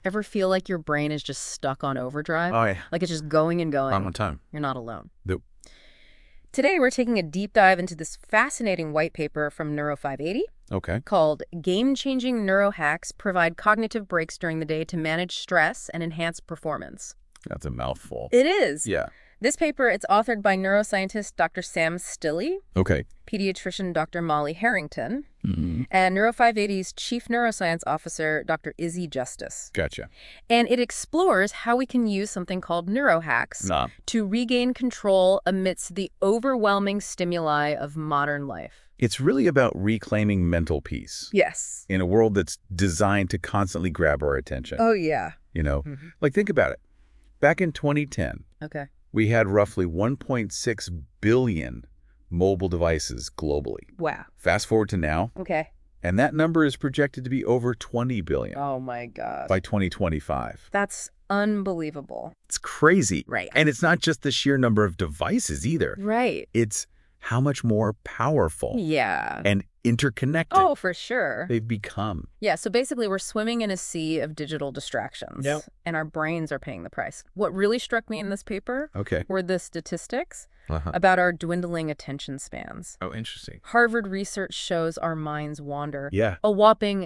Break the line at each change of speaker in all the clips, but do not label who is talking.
Ever feel like your brain is just stuck on overdrive?
Oh, yeah.
Like it's just going and going?
On time.
You're not alone.
Nope.
Today, we're taking a deep dive into this fascinating white paper from Neuro 580
Okay.
called Game-Changing Neurohacks Provide Cognitive Breaks During the Day to Manage Stress and Enhance Performance.
That's a mouthful.
It is.
Yeah.
This paper, it's authored by neuroscientist Dr. Sam Stilley,
Okay.
pediatrician Dr. Molly Harrington,
Mm-hmm.
and Neuro 580's chief neuroscience officer, Dr. Izzy Justice.
Gotcha.
And it explores how we can use something called neurohacks
Nah.
to regain control amidst the overwhelming stimuli of modern life.
It's really about reclaiming mental peace
Yes.
in a world that's designed to constantly grab our attention.
Oh, yeah.
You know,
Mm-hmm.
like think about it. Back in 2010,
Okay.
we had roughly 1.6 billion mobile devices globally.
Wow.
Fast forward to now,
Okay.
and that number is projected to be over 20 billion
Oh, my God.
by 2025.
That's unbelievable.
It's crazy.
Right.
And it's not just the sheer number of devices either.
Right.
It's how much more powerful
Yeah.
and interconnected
Oh, for sure.
they've become.
Yeah, so basically we're swimming in a sea of digital distractions.
Yep.
And our brains are paying the price. What really struck me in this paper
Okay.
were the statistics
Uh-huh.
about our dwindling attention spans.
Oh, interesting.
Harvard research shows our minds wander
Yeah.
a whopping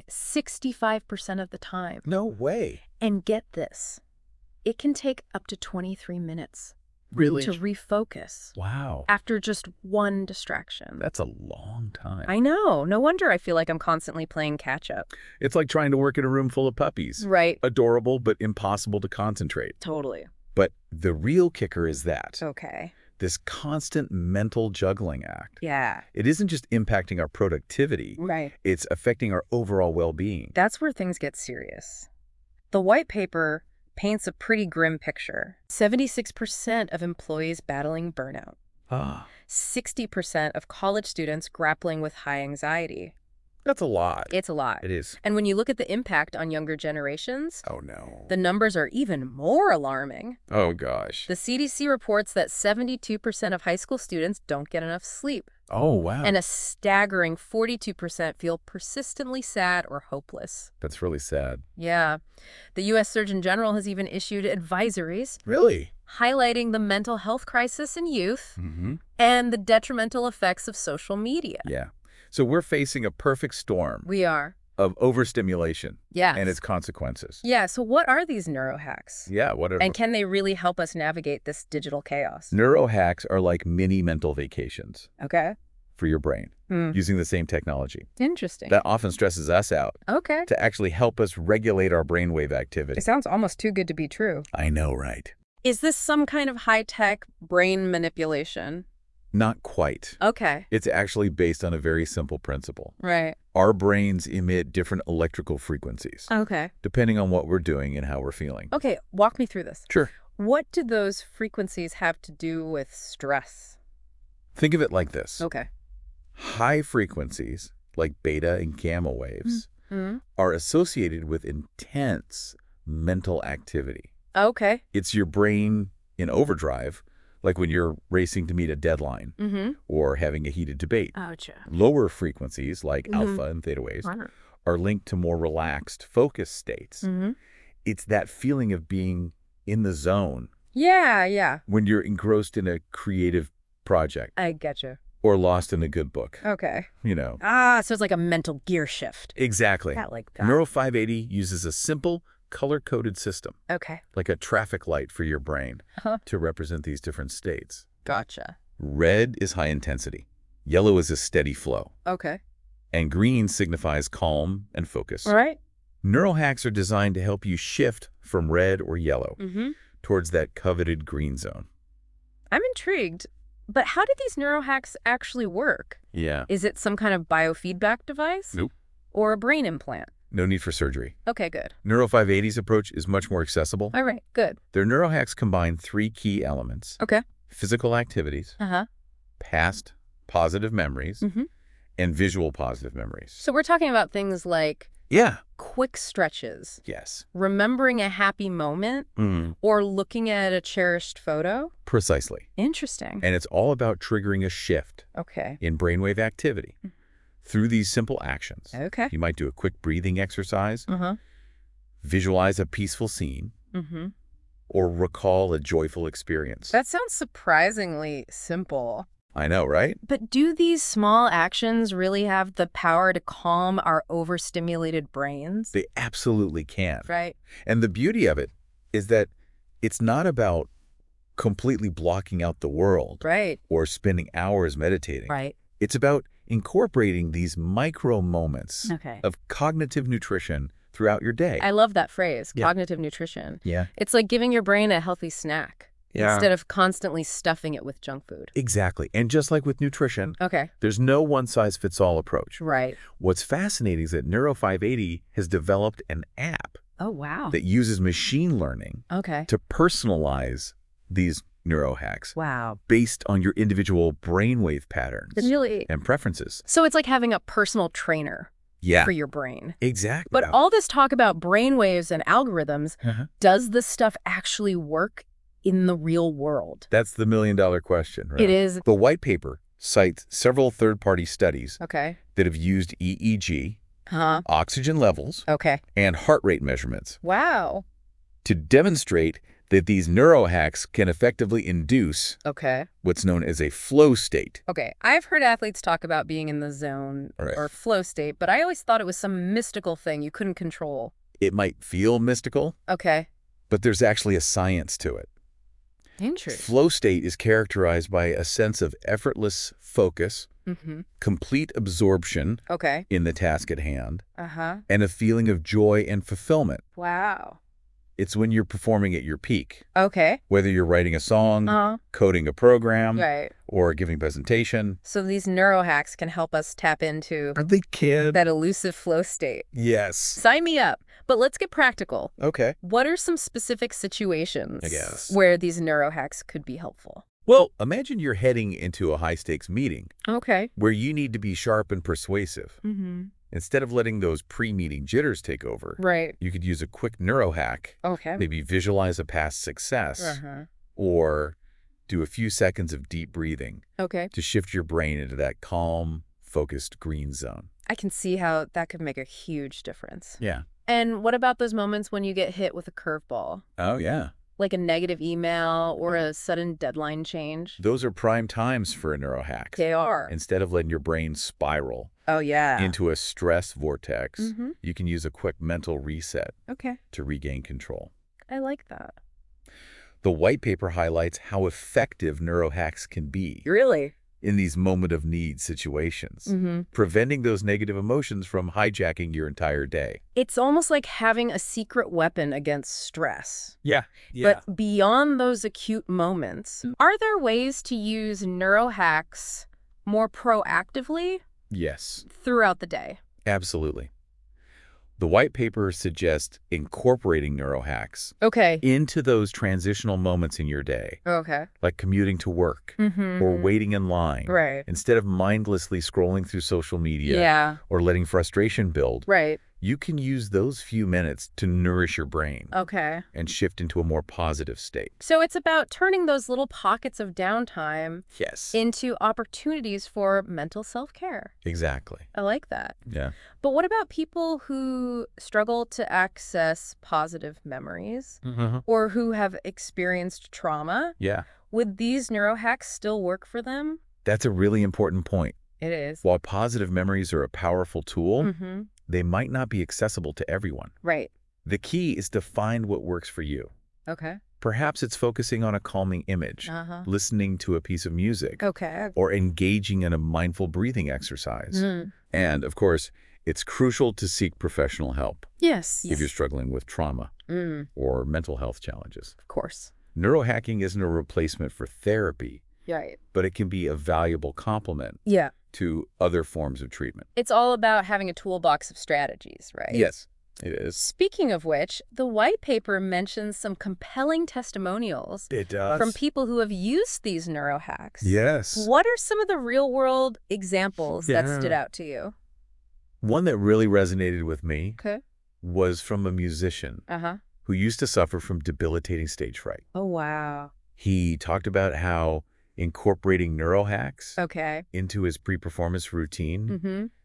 65% of the time.
No way.
And get this, it can take up to 23 minutes
Really?
to refocus
Wow.
after just one distraction.
That's a long time.
I know. No wonder I feel like I'm constantly playing catch up.
It's like trying to work in a room full of puppies.
Right.
Adorable, but impossible to concentrate.
Totally.
But the real kicker is that
Okay.
this constant mental juggling act,
Yeah.
it isn't just impacting our productivity,
Right.
it's affecting our overall well-being.
That's where things get serious. The white paper paints a pretty grim picture. 76% of employees battling burnout.
Ah,
60% of college students grappling with high anxiety.
that's a lot.
It's a lot.
It is.
And when you look at the impact on younger generations,
Oh, no.
the numbers are even more alarming.
Oh, gosh.
The CDC reports that 72% of high school students don't get enough sleep,
Oh, wow.
and a staggering 42% feel persistently sad or hopeless.
That's really sad.
Yeah. The U.S. Surgeon General has even issued advisories
Really?
highlighting the mental health crisis in youth
Mm-hmm.
and the detrimental effects of social media.
Yeah. So we're facing a perfect storm
We are.
of overstimulation
Yes.
and its consequences.
Yeah, so what are these neurohacks?
Yeah, whatever.
And can they really help us navigate this digital chaos?
Neurohacks are like mini mental vacations
Okay.
for your brain using the same technology.
Interesting.
That often stresses us out
Okay.
to actually help us regulate our brainwave activity.
It sounds almost too good to be true.
I know, right?
Is this some kind of high-tech brain manipulation?
Not quite.
Okay.
It's actually based on a very simple principle.
Right.
Our brains emit different electrical frequencies,
Okay.
depending on what we're doing and how we're feeling.
Okay, walk me through this.
Sure.
What do those frequencies have to do with stress?
Think of it like this.
Okay.
High frequencies, like beta and gamma waves,
Mm-hmm.
are associated with intense mental activity.
Okay.
It's your brain in overdrive, like when you're racing to meet a deadline
Mm-hmm.
or having a heated debate.
Ouch.
Lower frequencies, like
Mhm.
alpha and theta waves, are linked to more relaxed, focused states.
Mm-hmm.
It's that feeling of being in the zone
Yeah.
when you're engrossed in a creative project
I getcha.
or lost in a good book,
Okay.
you know.
So it's like a mental gear shift.
Exactly.
I like that.
Neuro 580 uses a simple, color-coded system,
Okay.
like a traffic light for your brain,
Uh-huh.
to represent these different states.
Gotcha.
Red is high intensity. Yellow is a steady flow.
Okay.
And green signifies calm and focus.
All right.
Neurohacks are designed to help you shift from red or yellow
Mm-hmm.
towards that coveted green zone.
I'm intrigued. But how do these neurohacks actually work?
Yeah.
Is it some kind of biofeedback device?
Nope.
Or a brain implant?
No need for surgery.
Okay, good.
Neuro 580's approach is much more accessible.
All right, good.
Their neurohacks combine 3 key elements:
Okay.
physical activities,
Uh-huh.
past positive memories,
Mm-hmm.
and visual positive memories.
So we're talking about things like
Yeah.
quick stretches,
Yes.
remembering a happy moment, or looking at a cherished photo.
Precisely.
Interesting.
And it's all about triggering a shift
Okay.
in brainwave activity through these simple actions.
Okay.
You might do a quick breathing exercise.
Uh-huh.
visualize a peaceful scene,
Mm-hmm.
or recall a joyful experience.
That sounds surprisingly simple.
I know, right?
But do these small actions really have the power to calm our overstimulated brains?
They absolutely can.
Right.
And the beauty of it is that it's not about completely blocking out the world
Right.
or spending hours meditating.
Right.
It's about incorporating these micro moments
Okay.
of cognitive nutrition throughout your day.
I love that phrase,
Yeah.
cognitive nutrition.
Yeah.
It's like giving your brain a healthy snack
Yeah.
instead of constantly stuffing it with junk food.
Exactly. And just like with nutrition,
Okay.
there's no one-size-fits-all approach.
Right.
What's fascinating is that Neuro 580 has developed an app
Oh, wow.
that uses machine learning
Okay.
to personalize these neurohacks
Wow.
based on your individual brainwave patterns
Really?
and preferences.
So it's like having a personal trainer
Yeah,
for your brain.
exactly.
But all this talk about brainwaves and algorithms,
Uh-huh.
does this stuff actually work in the real world?
That's the million-dollar question, right?
It is.
The white paper cites several third-party studies
Okay.
that have used EEG,
Huh.
oxygen levels,
Okay.
and heart rate measurements
Wow.
to demonstrate that these neurohacks can effectively induce
Okay.
what's known as a flow state.
Okay. I've heard athletes talk about being in the zone
Right.
or flow state, but I always thought it was some mystical thing you couldn't control.
It might feel mystical,
Okay.
but there's actually a science to it.
Interesting.
Flow state is characterized by a sense of effortless focus,
Mm-hmm.
complete absorption
Okay.
in the task at hand,
Uh-huh.
and a feeling of joy and fulfillment.
Wow.
It's when you're performing at your peak,
Okay.
whether you're writing a song,
Uh-huh.
coding a program,
Right.
or giving a presentation.
So these neurohacks can help us tap into
They can.
that elusive flow state.
Yes.
Sign me up. But let's get practical.
Okay.
What are some specific situations
I guess.
where these neurohacks could be helpful?
Well, imagine you're heading into a high-stakes meeting
Okay.
where you need to be sharp and persuasive.
Mm-hmm.
Instead of letting those pre-meeting jitters take over,
Right.
you could use a quick neurohack,
Okay.
maybe visualize a past success,
Uh-huh.
or do a few seconds of deep breathing
Okay.
to shift your brain into that calm, focused green zone.
I can see how that could make a huge difference.
Yeah.
And what about those moments when you get hit with a curveball?
Oh, yeah.
Like a negative email or a sudden deadline change?
Those are prime times for a neurohack.
They are.
Instead of letting your brain spiral
Oh, yeah.
into a stress vortex,
Mm-hmm.
you can use a quick mental reset
Okay.
to regain control.
I like that.
The white paper highlights how effective neurohacks can be
Really?
in these moment-of-need situations,
Mm-hmm.
preventing those negative emotions from hijacking your entire day.
It's almost like having a secret weapon against stress.
Yeah.
But beyond those acute moments, are there ways to use neurohacks more proactively
Yes,
throughout the day?
absolutely. The white paper suggests incorporating neurohacks
Okay.
into those transitional moments in your day,
Okay.
like commuting to work
Mm-hmm.
or waiting in line,
Right.
instead of mindlessly scrolling through social media
Yeah.
or letting frustration build.
Right.
You can use those few minutes to nourish your brain
Okay.
and shift into a more positive state.
So it's about turning those little pockets of downtime
Yes.
into opportunities for mental self-care.
Exactly.
I like that.
Yeah.
But what about people who struggle to access positive memories or who have experienced trauma?
Yeah.
Would these neurohacks still work for them?
That's a really important point.
It is.
While positive memories are a powerful tool,
Mm-hmm.
they might not be accessible to everyone.
Right.
The key is to find what works for you.
Okay.
Perhaps it's focusing on a calming image,
Uh-huh.
listening to a piece of music,
Okay.
or engaging in a mindful breathing exercise.
Mm.
And, of course, it's crucial to seek professional help
Yes.
if you're struggling with trauma
Mm.
or mental health challenges.
Of course.
Neurohacking isn't a replacement for therapy,
Right.
but it can be a valuable complement
Yeah.
to other forms of treatment.
It's all about having a toolbox of strategies, right?
Yes, it is.
Speaking of which, the white paper mentions some compelling testimonials
It does.
from people who have used these neurohacks.
Yes.
What are some of the real-world examples that
Yeah.
stood out to you?
One that really resonated with me
Okay.
was from a musician
Uh-huh.
who used to suffer from debilitating stage fright.
Oh, wow.
He talked about how incorporating neurohacks
Okay.
into his pre-performance routine
Mm-hmm.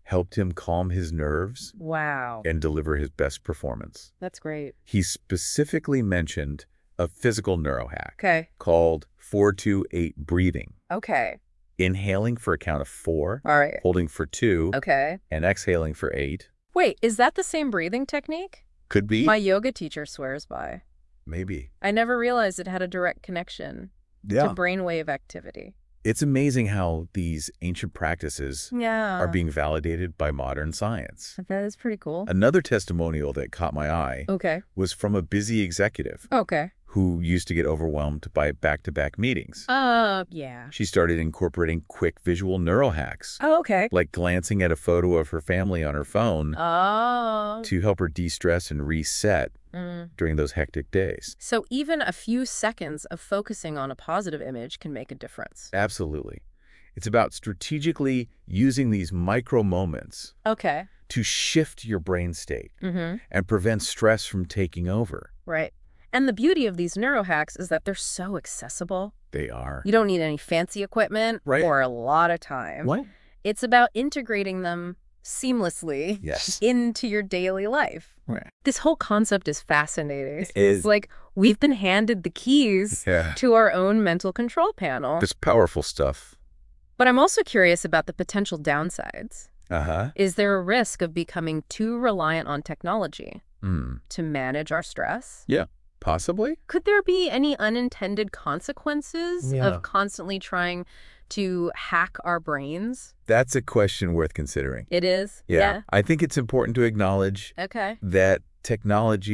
helped him calm his nerves
Wow.
and deliver his best performance.
That's great.
He specifically mentioned a physical neurohack
Okay.
called 4-2-8 breathing.
Okay.
Inhaling for a count of 4,
All right.
holding for 2,
Okay.
and exhaling for 8.
Wait, is that the same breathing technique
Could be.
my yoga teacher swears by?
Maybe.
I never realized it had a direct connection to brainwave activity.
It's amazing how these ancient practices
Yeah.
are being validated by modern science.
That is pretty cool.
Another testimonial that caught my eye
Okay.
was from a busy executive
Okay.
who used to get overwhelmed by back-to-back meetings.
Yeah.
She started incorporating quick visual neurohacks,
Oh, okay.
like glancing at a photo of her family on her phone
Oh.
to help her de-stress and reset during those hectic days.
So even a few seconds of focusing on a positive image can make a difference.
Absolutely. It's about strategically using these micro moments
Okay.
to shift your brain state
Mm-hmm.
and prevent stress from taking over.
Right. And the beauty of these neurohacks is that they're so accessible.
They are.
You don't need any fancy equipment
Right.
or a lot of time.
What?
It's about integrating them seamlessly
Yes.
into your daily life.
Right.
This whole concept is fascinating.
It is.
It's like we've been handed the keys
Yeah.
to our own mental control panel.
This powerful stuff.
But I'm also curious about the potential downsides.
Uh-huh.
Is there a risk of becoming too reliant on technology to manage our stress?
Yeah. Possibly?
Could there be any unintended consequences
Yeah.
of constantly trying to hack our brains?
That's a question worth considering.
It is?
Yeah. I think it's important to acknowledge
Okay.
that technology,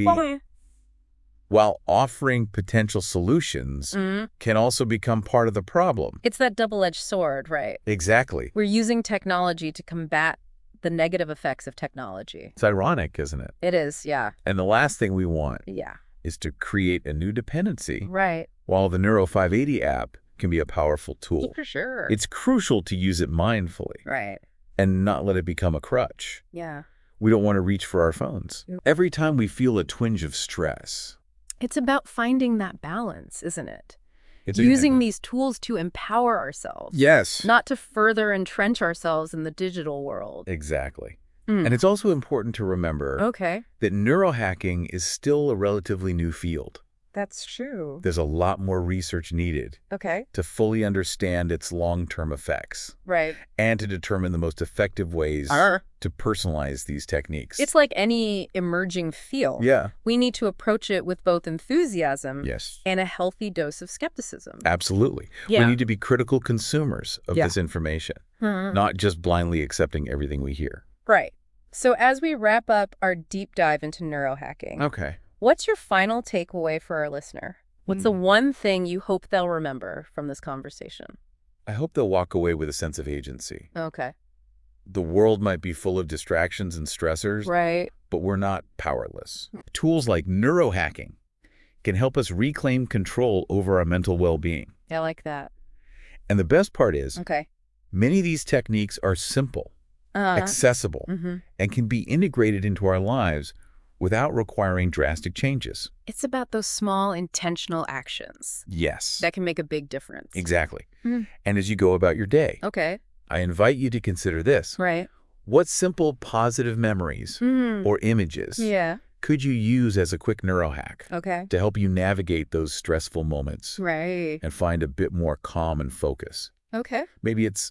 while offering potential solutions, can also become part of the problem.
It's that double-edged sword, right?
Exactly.
We're using technology to combat the negative effects of technology.
It's ironic, isn't it?
It is, yeah.
And the last thing we want
Yeah.
is to create a new dependency,
Right.
while the Neuro 580 app can be a powerful tool.
For sure.
It's crucial to use it mindfully
Right.
and not let it become a crutch.
Yeah.
We don't want to reach for our phones. Every time we feel a twinge of stress,
It's about finding that balance, isn't it?
it's
Using these tools to empower ourselves.
Yes.
Not to further entrench ourselves in the digital world.
Exactly. And it's also important to remember
Okay.
that neurohacking is still a relatively new field.
That's true.
There's a lot more research needed
Okay.
to fully understand its long-term effects
Right.
and to determine the most effective ways to personalize these techniques.
It's like any emerging field.
Yeah.
We need to approach it with both enthusiasm
Yes.
and a healthy dose of skepticism.
Absolutely.
Yeah.
We need to be critical consumers of
Yeah.
this information, not just blindly accepting everything we hear.
Right. So as we wrap up our deep dive into neurohacking,
Okay.
what's your final takeaway for our listener? What's the one thing you hope they'll remember from this conversation?
I hope they'll walk away with a sense of agency.
Okay.
The world might be full of distractions and stressors,
Right.
but we're not powerless. Tools like neurohacking can help us reclaim control over our mental well-being.
I like that.
And the best part is,
Okay.
many of these techniques are simple, accessible, and can be integrated into our lives without requiring drastic changes.
It's about those small intentional actions
Yes,
that can make a big difference.
exactly. And as you go about your day,
Okay.
I invite you to consider this.
Right.
What simple positive memories or images
Yeah.
could you use as a quick neurohack
Okay.
to help you navigate those stressful moments
Right.
and find a bit more calm and focus?
Okay.
Maybe it's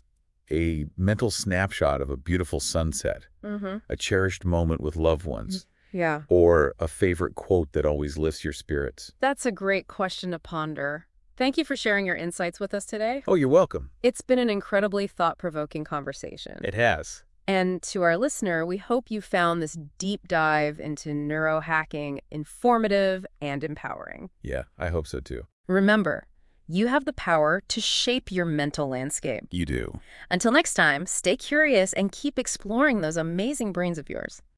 a mental snapshot of a beautiful sunset, a cherished moment with loved ones,
Yeah.
or a favorite quote that always lifts your spirits.
That's a great question to ponder. Thank you for sharing your insights with us today.
Oh, you're welcome.
It's been an incredibly thought-provoking conversation.
It has.
And to our listener, we hope you found this deep dive into neurohacking informative and empowering.
Yeah, I hope so too.
Remember, you have the power to shape your mental landscape.
You do.
Until next time, stay curious and keep exploring those amazing brains of yours.